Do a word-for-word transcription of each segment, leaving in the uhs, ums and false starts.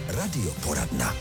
Radioporadna.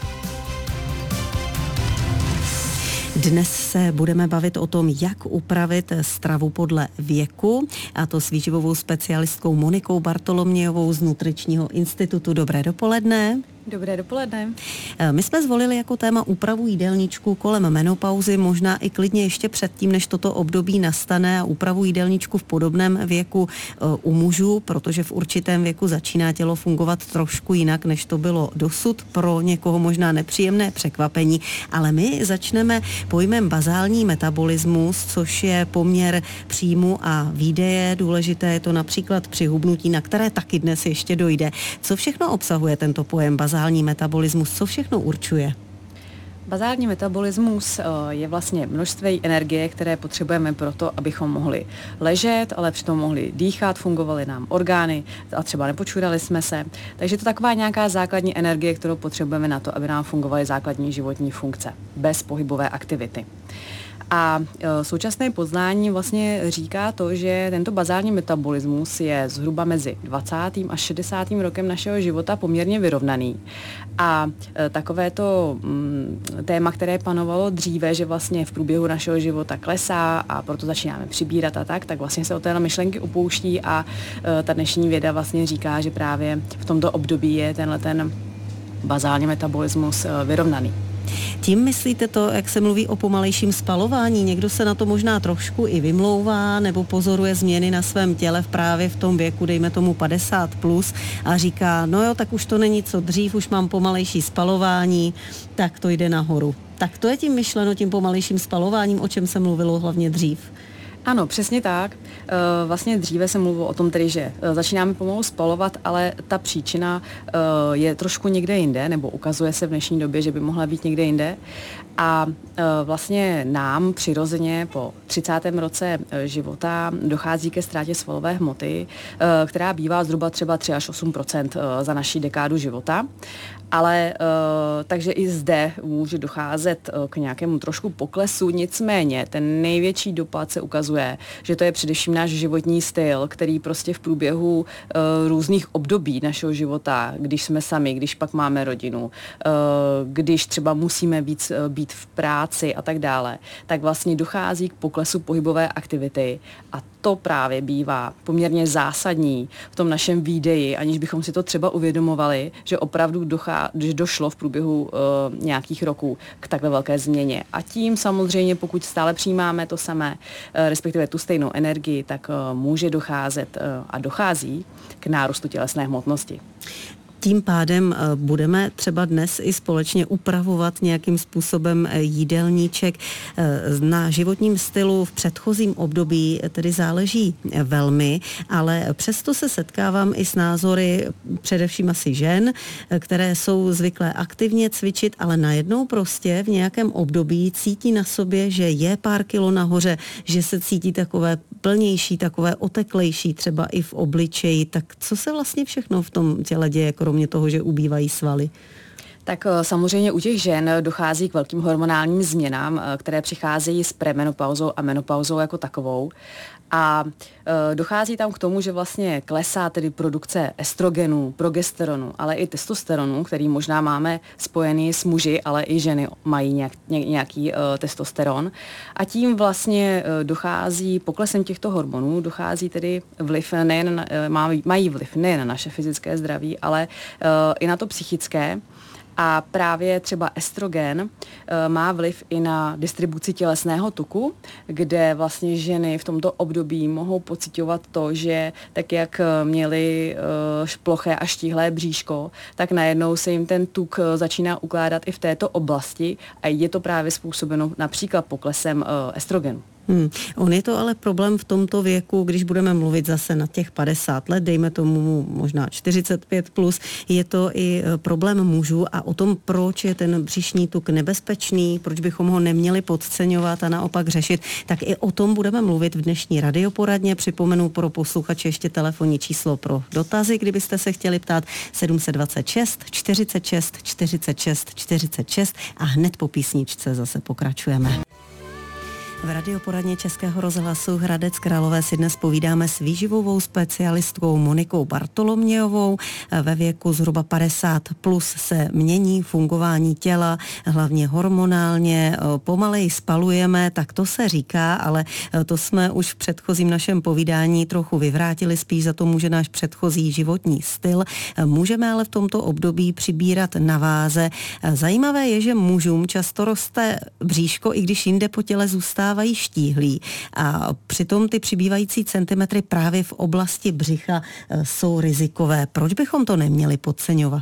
Dnes se budeme bavit o tom, jak upravit stravu podle věku, a to s výživovou specialistkou Monikou Bartolomějovou z Nutričního institutu. Dobré dopoledne. Dobré dopoledne. My jsme zvolili jako téma úpravu jídelníčku kolem menopauzy, možná i klidně ještě předtím, než toto období nastane, a úpravu jídelníčku v podobném věku u mužů, protože v určitém věku začíná tělo fungovat trošku jinak, než to bylo dosud. Pro někoho možná nepříjemné překvapení, ale my začneme pojmem bazální metabolismus, což je poměr příjmu a výdeje. Důležité je to například při hubnutí, na které taky dnes ještě dojde. Co všechno obsahuje tento pojem bazální Bazální metabolismus, co všechno určuje? Bazální metabolismus je vlastně množství energie, které potřebujeme pro to, abychom mohli ležet, ale přitom mohli dýchat, fungovaly nám orgány a třeba nepočurali jsme se. Takže to je taková nějaká základní energie, kterou potřebujeme na to, aby nám fungovaly základní životní funkce bez pohybové aktivity. A e, současné poznání vlastně říká to, že tento bazální metabolismus je zhruba mezi dvacátým až šedesátým rokem našeho života poměrně vyrovnaný. A e, takové to mm, téma, které panovalo dříve, že vlastně v průběhu našeho života klesá a proto začínáme přibírat a tak, tak vlastně se od téhle myšlenky upouští a e, ta dnešní věda vlastně říká, že právě v tomto období je tenhle ten bazální metabolismus e, vyrovnaný. Tím myslíte to, jak se mluví o pomalejším spalování? Někdo se na to možná trošku i vymlouvá nebo pozoruje změny na svém těle v právě v tom věku, dejme tomu padesát plus, a říká, no jo, tak už to není co dřív, už mám pomalejší spalování, tak to jde nahoru. Tak to je tím myšleno, tím pomalejším spalováním, o čem se mluvilo hlavně dřív? Ano, přesně tak. Vlastně dříve se mluvilo o tom tedy, že začínáme pomalu spalovat, ale ta příčina je trošku někde jinde, nebo ukazuje se v dnešní době, že by mohla být někde jinde. A vlastně nám přirozeně po třicátém roce života dochází ke ztrátě svalové hmoty, která bývá zhruba třeba tři až osm procent za naší dekádu života. Ale takže i zde může docházet k nějakému trošku poklesu, nicméně ten největší dopad se ukazuje, že to je především náš životní styl, který prostě v průběhu různých období našeho života, když jsme sami, když pak máme rodinu, když třeba musíme být, být v práci a tak dále, tak vlastně dochází k poklesu pohybové aktivity a to právě bývá poměrně zásadní v tom našem výdeji, aniž bychom si to třeba uvědomovali, že opravdu dochá, když došlo v průběhu uh, nějakých roků k takhle velké změně. A tím samozřejmě, pokud stále přijímáme to samé, uh, respektive tu stejnou energii, tak uh, může docházet uh, a dochází k nárůstu tělesné hmotnosti. Tím pádem budeme třeba dnes i společně upravovat nějakým způsobem jídelníček. Na životním stylu v předchozím období tedy záleží velmi, ale přesto se setkávám i s názory především asi žen, které jsou zvyklé aktivně cvičit, ale najednou prostě v nějakém období cítí na sobě, že je pár kilo nahoře, že se cítí takové plnější, takové oteklejší, třeba i v obličeji. Tak co se vlastně všechno v tom těle děje, kromě toho, že ubývají svaly? Tak samozřejmě u těch žen dochází k velkým hormonálním změnám, které přicházejí s premenopauzou a menopauzou jako takovou. A e, dochází tam k tomu, že vlastně klesá tedy produkce estrogenu, progesteronu, ale i testosteronu, který možná máme spojený s muži, ale i ženy mají nějak, ně, nějaký e, testosteron. A tím vlastně e, dochází poklesem těchto hormonů, dochází tedy vliv nejen, e, mají vliv nejen na naše fyzické zdraví, ale e, i na to psychické. A právě třeba estrogen e, má vliv i na distribuci tělesného tuku, kde vlastně ženy v tomto období mohou pociťovat to, že tak jak měly e, ploché a štíhlé bříško, tak najednou se jim ten tuk začíná ukládat i v této oblasti a je to právě způsobeno například poklesem e, estrogenu. Hmm. On je to ale problém v tomto věku, když budeme mluvit zase na těch padesát let, dejme tomu možná čtyřicet pět plus, je to i problém mužů a o tom, proč je ten břišní tuk nebezpečný, proč bychom ho neměli podceňovat a naopak řešit, tak i o tom budeme mluvit v dnešní radioporadně. Připomenu pro posluchače ještě telefonní číslo pro dotazy, kdybyste se chtěli ptát sedm set dvacet šest čtyřicet šest čtyřicet šest čtyřicet šest a hned po písničce zase pokračujeme. V radioporadně Českého rozhlasu Hradec Králové si dnes povídáme s výživovou specialistkou Monikou Bartolomějovou. Ve věku zhruba padesát plus se mění fungování těla, hlavně hormonálně, pomaleji spalujeme, tak to se říká, ale to jsme už v předchozím našem povídání trochu vyvrátili, spíš za to může náš předchozí životní styl. Můžeme ale v tomto období přibírat na váze. Zajímavé je, že mužům často roste bříško, i když jinde po těle zůstávají štíhlí. A přitom ty přibývající centimetry právě v oblasti břicha jsou rizikové. Proč bychom to neměli podceňovat?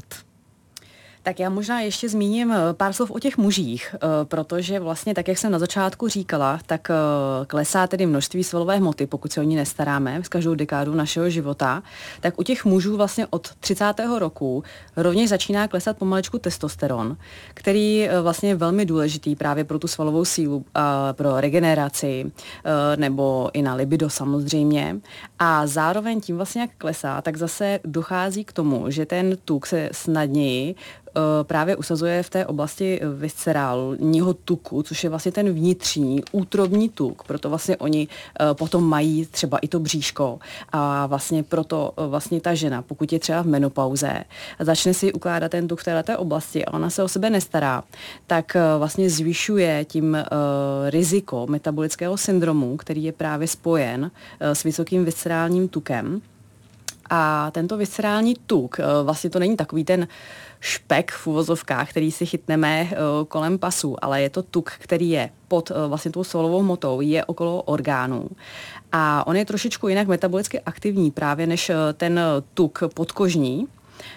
Tak já možná ještě zmíním pár slov o těch mužích, protože vlastně tak, jak jsem na začátku říkala, tak klesá tedy množství svalové hmoty, pokud se o ní nestaráme s každou dekádu našeho života, tak u těch mužů vlastně od třicátého roku rovněž začíná klesat pomaličku testosteron, který vlastně je velmi důležitý právě pro tu svalovou sílu, pro regeneraci nebo i na libido samozřejmě. A zároveň tím vlastně jak klesá, tak zase dochází k tomu, že ten tuk se snadněji právě usazuje v té oblasti viscerálního tuku, což je vlastně ten vnitřní útrobní tuk, proto vlastně oni potom mají třeba i to bříško a vlastně proto vlastně ta žena, pokud je třeba v menopauze, začne si ukládat ten tuk v této oblasti a ona se o sebe nestará, tak vlastně zvyšuje tím uh, riziko metabolického syndromu, který je právě spojen uh, s vysokým viscerálním tukem. A tento viscerální tuk, vlastně to není takový ten špek v uvozovkách, který si chytneme kolem pasu, ale je to tuk, který je pod vlastně tou svalovou hmotou, je okolo orgánů. A on je trošičku jinak metabolicky aktivní právě než ten tuk podkožní.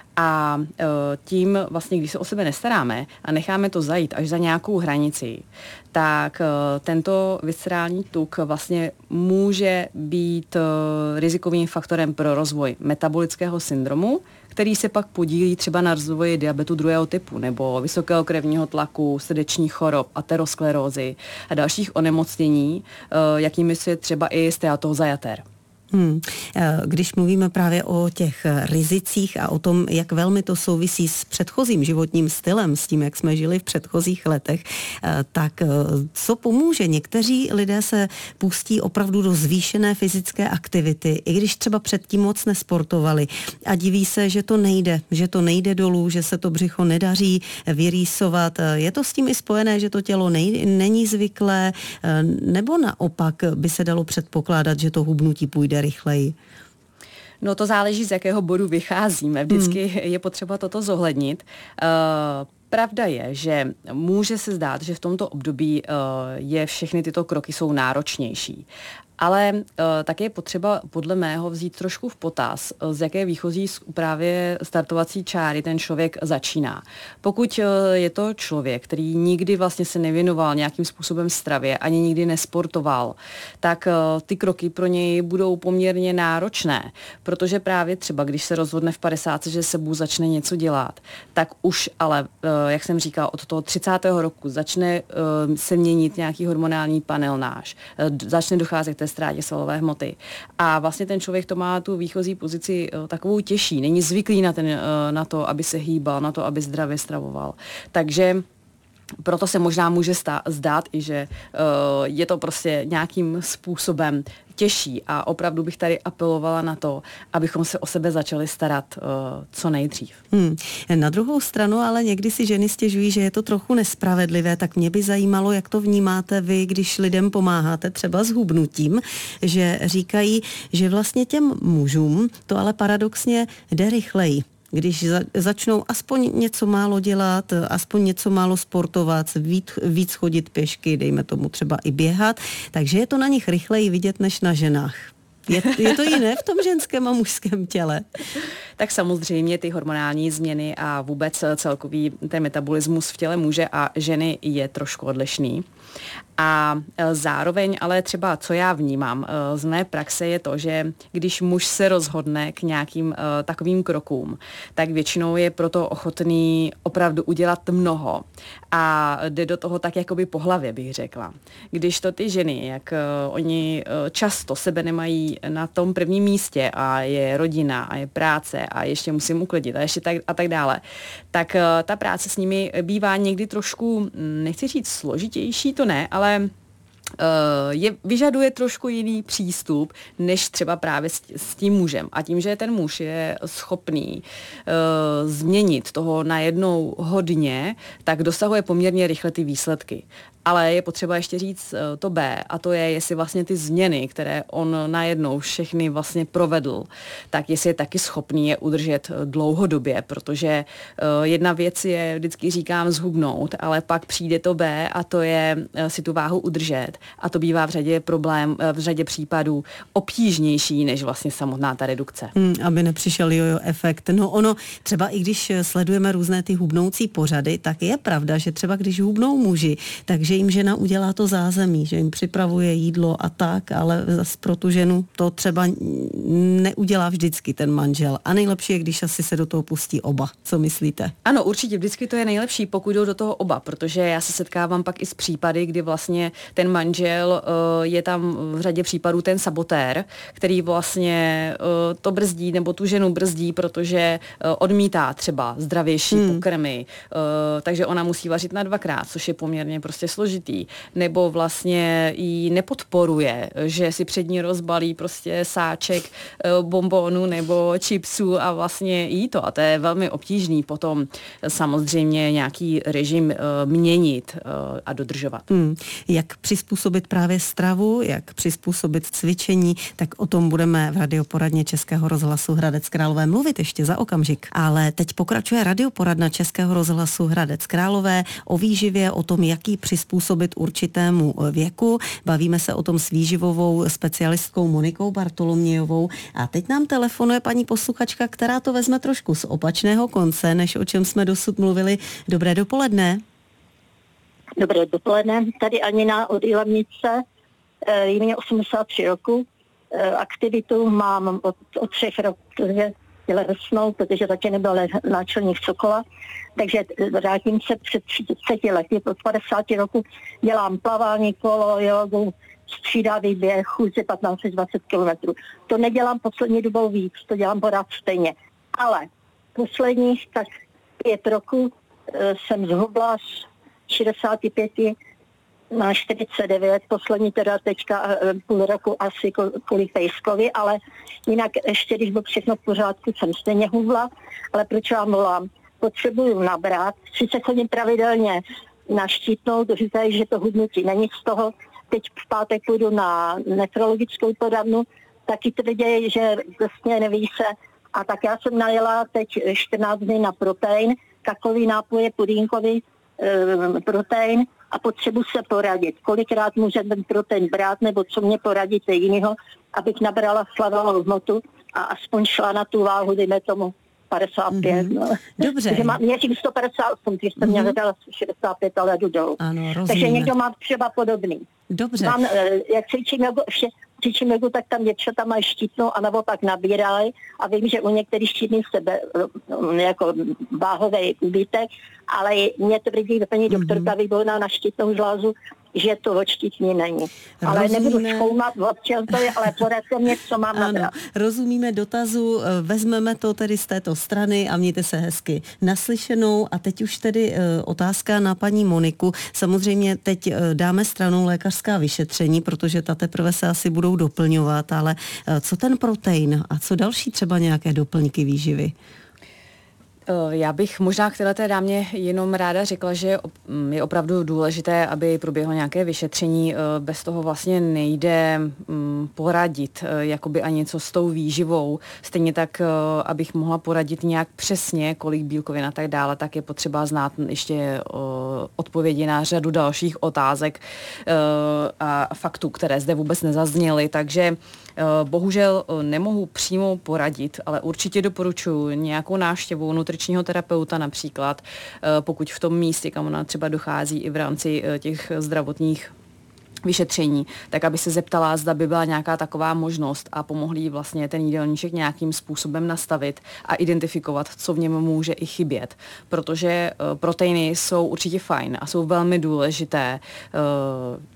A tím vlastně, když se o sebe nestaráme a necháme to zajít až za nějakou hranici, tak tento viscerální tuk vlastně může být rizikovým faktorem pro rozvoj metabolického syndromu, který se pak podílí třeba na rozvoji diabetu druhého typu nebo vysokého krevního tlaku, srdečních chorob, aterosklerózy a dalších onemocnění, jakými je třeba i steatóza jater. Hmm. Když mluvíme právě o těch rizicích a o tom, jak velmi to souvisí s předchozím životním stylem, s tím, jak jsme žili v předchozích letech, tak co pomůže? Někteří lidé se pustí opravdu do zvýšené fyzické aktivity, i když třeba předtím moc nesportovali a diví se, že to nejde, že to nejde dolů, že se to břicho nedaří vyrýsovat. Je to s tím i spojené, že to tělo nej, není zvyklé, nebo naopak by se dalo předpokládat, že to hubnutí půjde rychleji? No to záleží, z jakého bodu vycházíme. Vždycky hmm. je potřeba toto zohlednit. Uh, Pravda je, že může se zdát, že v tomto období uh, je všechny tyto kroky jsou náročnější. Ale uh, také je potřeba podle mého vzít trošku v potaz, uh, z jaké výchozí právě startovací čáry ten člověk začíná. Pokud uh, je to člověk, který nikdy vlastně se nevěnoval nějakým způsobem stravě, ani nikdy nesportoval, tak uh, ty kroky pro něj budou poměrně náročné, protože právě třeba, když se rozhodne v padesátce, že sebou začne něco dělat, tak už ale, uh, jak jsem říkala, od toho třicátého roku začne uh, se měnit nějaký hormonální panel náš, uh, začne docházet k té ztrátě svalové hmoty. A vlastně ten člověk to má tu výchozí pozici uh, takovou těžší. Není zvyklý na, ten, uh, na to, aby se hýbal, na to, aby zdravě stravoval. Takže proto se možná může stá, zdát i, že uh, je to prostě nějakým způsobem těžší a opravdu bych tady apelovala na to, abychom se o sebe začali starat uh, co nejdřív. Hmm. Na druhou stranu ale někdy si ženy stěžují, že je to trochu nespravedlivé, tak mě by zajímalo, jak to vnímáte vy, když lidem pomáháte třeba s hubnutím, že říkají, že vlastně těm mužům to ale paradoxně jde rychleji. Když za, začnou aspoň něco málo dělat, aspoň něco málo sportovat, víc, víc chodit pěšky, dejme tomu třeba i běhat, takže je to na nich rychleji vidět než na ženách. Je, je to jiné v tom ženském a mužském těle? Tak samozřejmě ty hormonální změny a vůbec celkový ten metabolismus v těle muže a ženy je trošku odlišný. A zároveň ale třeba, co já vnímám z mé praxe, je to, že když muž se rozhodne k nějakým uh, takovým krokům, tak většinou je proto ochotný opravdu udělat mnoho a jde do toho tak jakoby po hlavě, bych řekla. Když to ty ženy, jak uh, oni uh, často sebe nemají na tom prvním místě a je rodina a je práce a ještě musím uklidit a ještě tak a tak dále, tak uh, ta práce s nimi bývá někdy trošku, nechci říct složitější, to ne, ale je, vyžaduje trošku jiný přístup, než třeba právě s, s tím mužem. A tím, že ten muž je schopný uh, změnit toho najednou hodně, tak dosahuje poměrně rychle ty výsledky. Ale je potřeba ještě říct to B, a to je, jestli vlastně ty změny, které on najednou všechny vlastně provedl, tak jestli je taky schopný je udržet dlouhodobě, protože jedna věc je, vždycky říkám, zhubnout, ale pak přijde to B a to je si tu váhu udržet. A to bývá v řadě problém, v řadě případů obtížnější než vlastně samotná ta redukce. Hmm, aby nepřišel jojo efekt. No ono, třeba i když sledujeme různé ty hubnoucí pořady, tak je pravda, že třeba když hubnou muži, takže jim žena udělá to zázemí, že jim připravuje jídlo a tak, ale zas pro tu ženu to třeba neudělá vždycky ten manžel. A nejlepší je, když asi se do toho pustí oba. Co myslíte? Ano, určitě, vždycky to je nejlepší, pokud jdou do toho oba, protože já se setkávám pak i s případy, kdy vlastně ten manžel uh, je tam v řadě případů ten sabotér, který vlastně uh, to brzdí, nebo tu ženu brzdí, protože uh, odmítá třeba zdravější hmm. pokrmy, uh, takže ona musí vařit na dvakrát, což je poměrně prostě složitý, nebo vlastně ji nepodporuje, že si před ní rozbalí prostě sáček uh, bonbonů nebo chipsů a vlastně jí to. A to je velmi obtížný potom samozřejmě nějaký režim uh, měnit uh, a dodržovat. Hmm. Jak přizpůsobit právě stravu, jak přizpůsobit cvičení, tak o tom budeme v radioporadně Českého rozhlasu Hradec Králové mluvit ještě za okamžik. Ale teď pokračuje radioporadna Českého rozhlasu Hradec Králové o výživě, o tom, jaký přizpůsobit určitému věku. Bavíme se o tom s výživovou specialistkou Monikou Bartolomějovou. A teď nám telefonuje paní posluchačka, která to vezme trošku z opačného konce, než o čem jsme dosud mluvili. Dobré dopoledne. Dobré dopoledne, tady Anina od Jilemnice, je mě osmdesát tři roku, aktivitu mám od, od třech roků, protože tělesnou, protože taky nebyl náčelník Sokola, takže vrátím se před třiceti lety, od padesáti roku dělám plavání, kolo, jogu, střídavý běh, chůze patnáct až dvacet kilometrů. To nedělám poslední dobou víc, to dělám pořád stejně, ale posledních tak pět roku jsem zhubla šedesát pět na čtyřicet devět, poslední teda teďka půl roku asi kvůli pejskovi, ale jinak ještě, když bylo všechno v pořádku, jsem stejně hubla, ale proč vám volám? Potřebuju nabrat, sice chodím pravidelně na Štítnou, říkají, že to hubnutí není z toho, teď v pátek půjdu na nefrologickou poradnu, taky tvrdí, že vlastně neví se, a tak já jsem najela teď čtrnáct dní na protein, takový nápoje pudínkový, protein a potřebuji se poradit. Kolikrát může ten protein brát, nebo co mě poradíte jinýho, abych nabrala svalovou hmotu a aspoň šla na tu váhu, dejme tomu padesát pět. Mm-hmm. No. Dobře. Takže má, měřím sto padesát osm, když jsem mm-hmm. měla dala šedesát pět, ale jdu dolů. Ano, takže někdo má třeba podobný. Dobře. Mám, jak cvičím jogu, ještě cvičím jogu, tak tam děvčata mají Štítnou a naopak nabírají a vím, že u některých Štítných sebe jako váhový úbytek, ale mě tvrdí paní mm-hmm. doktorka Výborná na Štítnou žlázu, že to odštítní není. Ale rozumíme... nebudu zkoumat, od čem to je, ale poradte mě, co mám nabrat. Rozumíme dotazu, vezmeme to tedy z této strany a mějte se hezky naslyšenou. A teď už tedy uh, otázka na paní Moniku. Samozřejmě teď uh, dáme stranou lékařská vyšetření, protože ta teprve se asi budou doplňovat, ale uh, co ten protein a co další třeba nějaké doplňky výživy? Já bych možná k této dámě jenom ráda řekla, že je opravdu důležité, aby proběhlo nějaké vyšetření. Bez toho vlastně nejde poradit jakoby ani něco s tou výživou. Stejně tak, abych mohla poradit nějak přesně, kolik bílkovin a tak dále, tak je potřeba znát ještě odpovědi na řadu dalších otázek a faktů, které zde vůbec nezazněly. Takže bohužel nemohu přímo poradit, ale určitě doporučuji nějakou návštěvu nutričního terapeuta například, pokud v tom místě, kam ona třeba dochází i v rámci těch zdravotních vyšetření, tak aby se zeptala, zda by byla nějaká taková možnost a pomohli jí vlastně ten jídelníček nějakým způsobem nastavit a identifikovat, co v něm může i chybět. Protože proteiny jsou určitě fajn a jsou velmi důležité,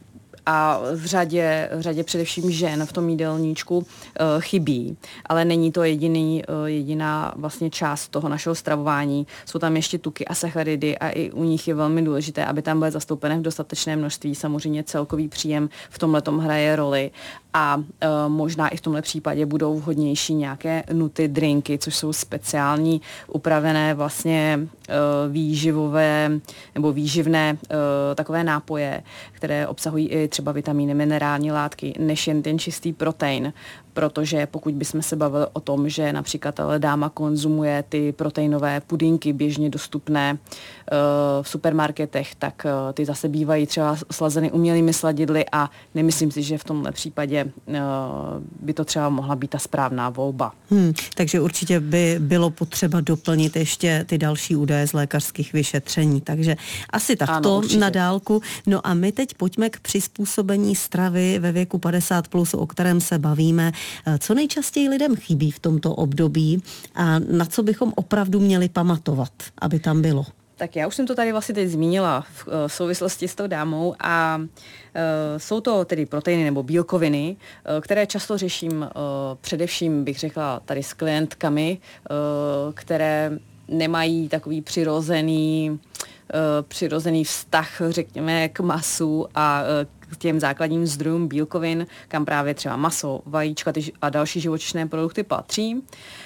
a v řadě, v řadě především žen v tom jídelníčku chybí. Ale není to jediný, jediná vlastně část toho našeho stravování. Jsou tam ještě tuky a sacharidy a i u nich je velmi důležité, aby tam byly zastoupené v dostatečné množství. Samozřejmě celkový příjem v tomhletom hraje roli a e, možná i v tomhle případě budou vhodnější nějaké nuty drinky, což jsou speciální upravené vlastně e, výživové nebo výživné e, takové nápoje, které obsahují i třeba vitamíny, minerální látky, než jen ten čistý protein. Protože pokud bychom se bavili o tom, že například dáma konzumuje ty proteinové pudinky běžně dostupné uh, v supermarketech, tak uh, ty zase bývají třeba slazeny umělými sladidly a nemyslím si, že v tomhle případě uh, by to třeba mohla být ta správná volba. Hmm, takže určitě by bylo potřeba doplnit ještě ty další údaje z lékařských vyšetření. Takže asi takto na dálku. No a my teď pojďme k přizpůsobení stravy ve věku padesát plus, o kterém se bavíme. Co nejčastěji lidem chybí v tomto období a na co bychom opravdu měli pamatovat, aby tam bylo? Tak já už jsem to tady vlastně teď zmínila v, v souvislosti s tou dámou a uh, jsou to tedy proteiny nebo bílkoviny, uh, které často řeším uh, především, bych řekla, tady s klientkami, uh, které nemají takový přirozený, uh, přirozený vztah, řekněme, k masu a uh, k těm základním zdrojům bílkovin, kam právě třeba maso, vajíčka a další živočišné produkty patří.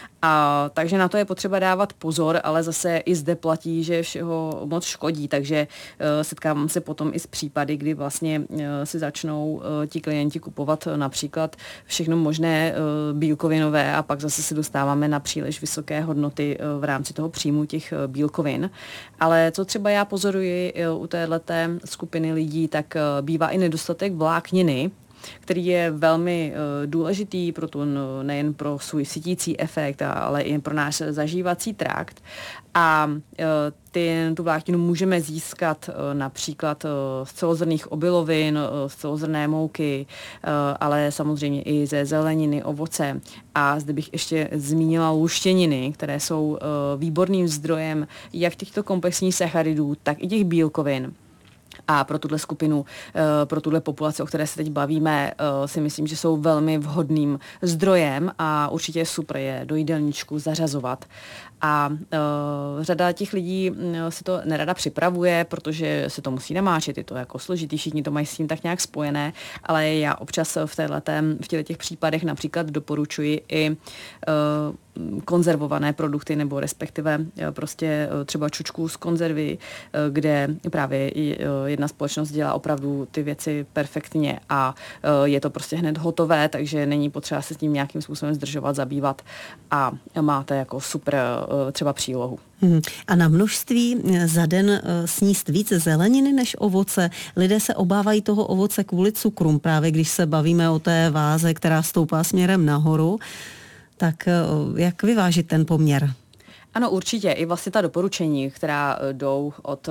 A takže na to je potřeba dávat pozor, ale zase i zde platí, že všeho moc škodí, takže uh, setkávám se potom i s případy, kdy vlastně uh, si začnou uh, ti klienti kupovat uh, například všechno možné uh, bílkovinové a pak zase se dostáváme na příliš vysoké hodnoty uh, v rámci toho příjmu těch uh, bílkovin. Ale co třeba já pozoruji uh, u téhleté skupiny lidí, tak uh, bývá i nedostatek vlákniny, který je velmi uh, důležitý pro tu, no, nejen pro svůj sytící efekt, ale i pro náš zažívací trakt. A uh, ty, tu vlákninu můžeme získat uh, například uh, z celozrnných obilovin, uh, z celozrnné mouky, uh, ale samozřejmě i ze zeleniny, ovoce. A zde bych ještě zmínila luštěniny, které jsou uh, výborným zdrojem jak těchto komplexních sacharidů, tak i těch bílkovin. A pro tuhle skupinu, pro tuhle populaci, o které se teď bavíme, si myslím, že jsou velmi vhodným zdrojem a určitě je super je do jídelníčku zařazovat. A uh, řada těch lidí uh, si to nerada připravuje, protože se to musí namáčet, je to jako složitý, všichni to mají s tím tak nějak spojené, ale já občas v, téhletem, v těch případech například doporučuji i uh, konzervované produkty, nebo respektive prostě třeba čučku z konzervy, kde právě jedna společnost dělá opravdu ty věci perfektně a je to prostě hned hotové, takže není potřeba se s tím nějakým způsobem zdržovat, zabývat a máte jako super třeba přílohu. Hmm. A na množství za den sníst víc zeleniny než ovoce. Lidé se obávají toho ovoce kvůli cukrům, právě když se bavíme o té váze, která stoupá směrem nahoru. Tak jak vyvážit ten poměr? Ano, určitě. I vlastně ta doporučení, která jdou od,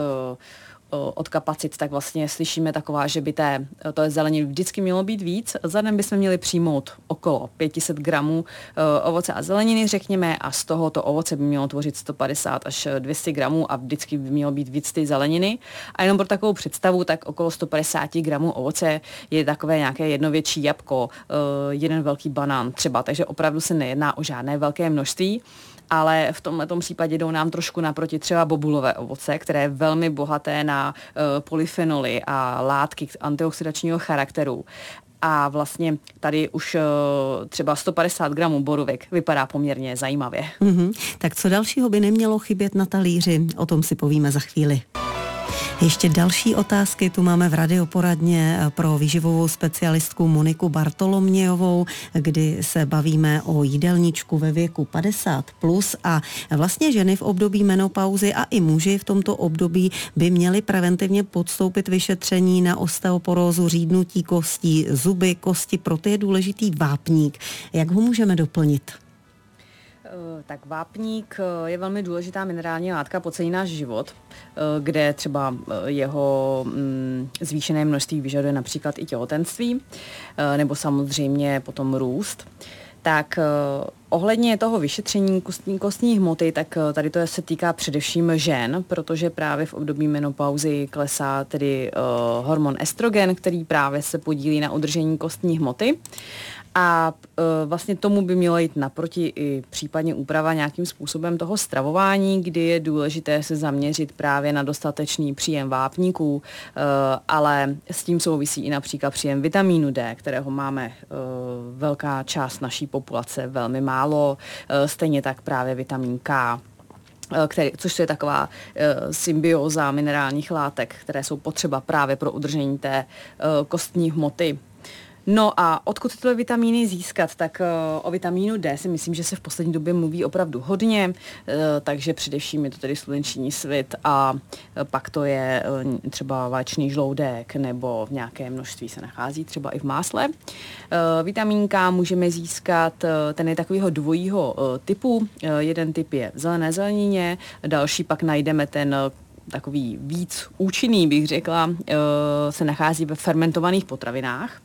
od kapacit, tak vlastně slyšíme taková, že by té, to je zeleniny vždycky mělo být víc. Za den bychom měli přijmout okolo pět set gramů ovoce a zeleniny, řekněme, a z toho to ovoce by mělo tvořit sto padesát až dvě stě gramů a vždycky by mělo být víc ty zeleniny. A jenom pro takovou představu, tak okolo sto padesát gramů ovoce je takové nějaké jedno větší jabko, jeden velký banán třeba, takže opravdu se nejedná o žádné velké množství. Ale v tomto případě jdou nám trošku naproti třeba bobulové ovoce, které je velmi bohaté na uh, polyfenoly a látky antioxidačního charakteru. A vlastně tady už uh, třeba sto padesát gramů borůvek vypadá poměrně zajímavě. Mm-hmm. Tak co dalšího by nemělo chybět na talíři? O tom si povíme za chvíli. Ještě další otázky tu máme v radioporadně pro výživovou specialistku Moniku Bartolomějovou, kdy se bavíme o jídelníčku ve věku padesát plus a vlastně ženy v období menopauzy a i muži v tomto období by měli preventivně podstoupit vyšetření na osteoporózu, řídnutí kostí, zuby, kosti, proto je důležitý vápník. Jak ho můžeme doplnit? Tak vápník je velmi důležitá minerální látka po celý náš život, kde třeba jeho zvýšené množství vyžaduje například i těhotenství, nebo samozřejmě potom růst. Tak ohledně toho vyšetření kostní, kostní hmoty, tak tady to se týká především žen, protože právě v období menopauzy klesá tedy uh, hormon estrogen, který právě se podílí na udržení kostní hmoty. A e, vlastně tomu by mělo jít naproti i případně úprava nějakým způsobem toho stravování, kdy je důležité se zaměřit právě na dostatečný příjem vápníků, e, ale s tím souvisí i například příjem vitamínu D, kterého máme e, velká část naší populace velmi málo, e, stejně tak právě vitamin K. Který, což je taková e, symbioza minerálních látek, které jsou potřeba právě pro udržení té e, kostní hmoty. No a odkud tyto vitamíny získat, tak o vitamínu D si myslím, že se v poslední době mluví opravdu hodně, takže především je to tedy sluneční svit a pak to je třeba vaječný žloudek nebo v nějaké množství se nachází třeba i v másle. Vitamín K můžeme získat, ten je takového dvojího typu, jeden typ je v zelené zelenině, další pak najdeme ten takový víc účinný, bych řekla, se nachází ve fermentovaných potravinách.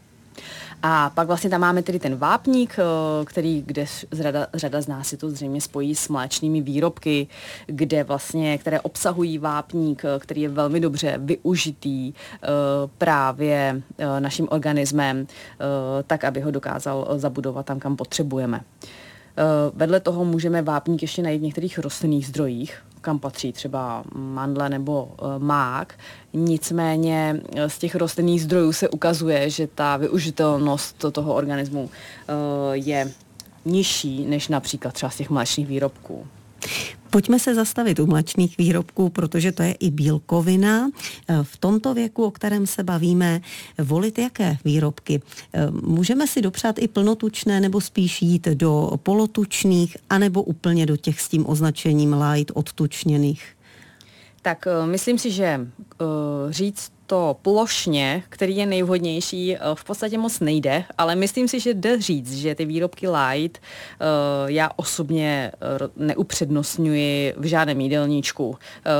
A pak vlastně tam máme tedy ten vápník, který, kde řada, řada z nás si to zřejmě spojí s mléčnými výrobky, kde vlastně, které obsahují vápník, který je velmi dobře využitý právě naším organismem, tak, aby ho dokázal zabudovat tam, kam potřebujeme. Vedle toho můžeme vápník ještě najít v některých rostlinných zdrojích, kam patří třeba mandle nebo e, mák. Nicméně z těch rostlinných zdrojů se ukazuje, že ta využitelnost toho organismu e, je nižší než například třeba z těch mléčných výrobků. Pojďme se zastavit u mléčných výrobků, protože to je i bílkovina. V tomto věku, o kterém se bavíme, volit jaké výrobky? Můžeme si dopřát i plnotučné nebo spíš jít do polotučných anebo úplně do těch s tím označením light odtučněných? Tak myslím si, že uh, říct to plošně, který je nejvhodnější, v podstatě moc nejde, ale myslím si, že jde říct, že ty výrobky light uh, já osobně uh, neupřednostňuji v žádném jídelníčku. Uh,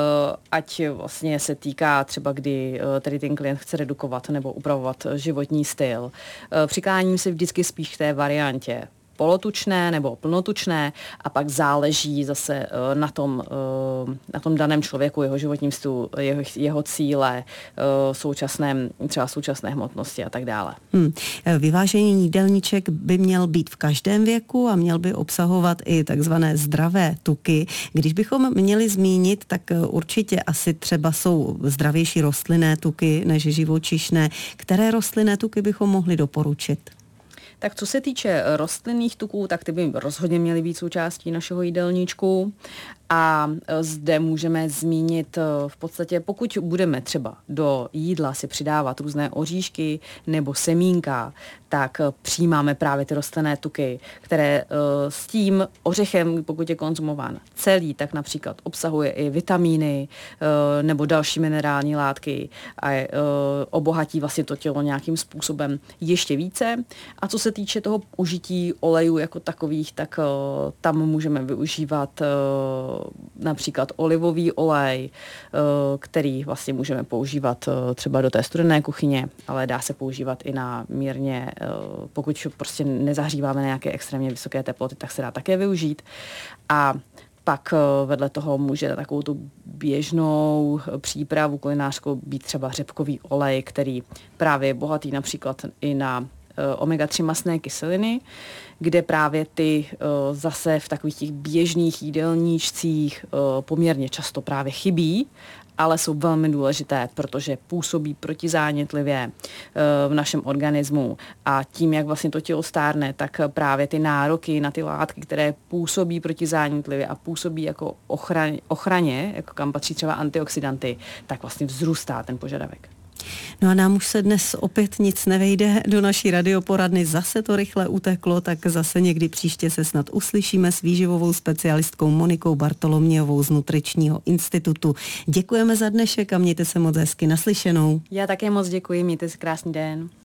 ať vlastně se týká třeba, kdy uh, tedy ten klient chce redukovat nebo upravovat životní styl. Uh, přikláním se vždycky spíš k té variantě polotučné nebo plnotučné a pak záleží zase na tom, na tom daném člověku, jeho životním stylu, jeho, jeho cíle, současném, třeba současné hmotnosti a tak dále. Hmm. Vyvážený jídelníček by měl být v každém věku a měl by obsahovat i takzvané zdravé tuky. Když bychom měli zmínit, tak určitě asi třeba jsou zdravější rostlinné tuky než živočišné. Které rostlinné tuky bychom mohli doporučit? Tak co se týče rostlinných tuků, tak ty by rozhodně měly být součástí našeho jídelníčku. A zde můžeme zmínit v podstatě, pokud budeme třeba do jídla si přidávat různé oříšky nebo semínka, tak přijímáme právě ty rostlinné tuky, které s tím ořechem, pokud je konzumován celý, tak například obsahuje i vitamíny nebo další minerální látky a obohatí vlastně to tělo nějakým způsobem ještě více. A co se týče toho užití olejů jako takových, tak tam můžeme využívat například olivový olej, který vlastně můžeme používat třeba do té studené kuchyně, ale dá se používat i na mírně, pokud prostě nezahříváme na nějaké extrémně vysoké teploty, tak se dá také využít. A pak vedle toho může takovou tu běžnou přípravu kulinářskou být třeba řepkový olej, který právě je bohatý například i na omega tři mastné kyseliny, kde právě ty uh, zase v takových těch běžných jídelníčcích uh, poměrně často právě chybí, ale jsou velmi důležité, protože působí protizánětlivě uh, v našem organismu a tím, jak vlastně to tělo stárne, tak právě ty nároky na ty látky, které působí protizánětlivě a působí jako ochraně, ochraně, jako kam patří třeba antioxidanty, tak vlastně vzrůstá ten požadavek. No a nám už se dnes opět nic nevejde do naší radioporadny, zase to rychle uteklo, tak zase někdy příště se snad uslyšíme s výživovou specialistkou Monikou Bartolomějovou z Nutričního institutu. Děkujeme za dnešek a mějte se moc hezky, naslyšenou. Já také moc děkuji, mějte si krásný den.